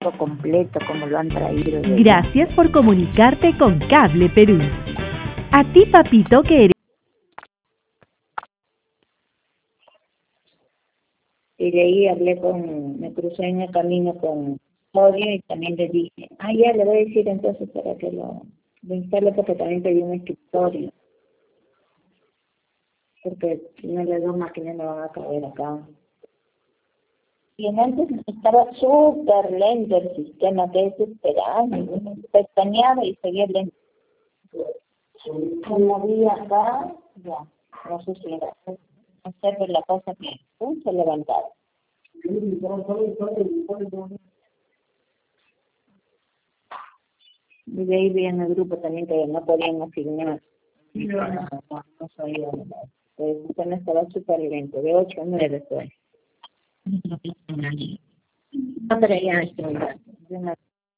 completo como lo han traído. Gracias por comunicarte con Cable Perú. A ti, papito, que eres... Y de ahí me crucé en el camino con Odio y también le dije, ya le voy a decir entonces para que lo instale porque también pedí un escritorio. Porque si no las dos máquinas no van a caber acá. Y antes estaba súper lento el sistema, que es desesperante. Pestañeaba y seguía lento. Como vi acá, ya, no sé si era hacer la cosa que se levantaba. Y de ahí vi en el grupo también que no podían asignar. No sabía. El sistema estaba súper lento, de 8 a 9 fue. No, pero ya,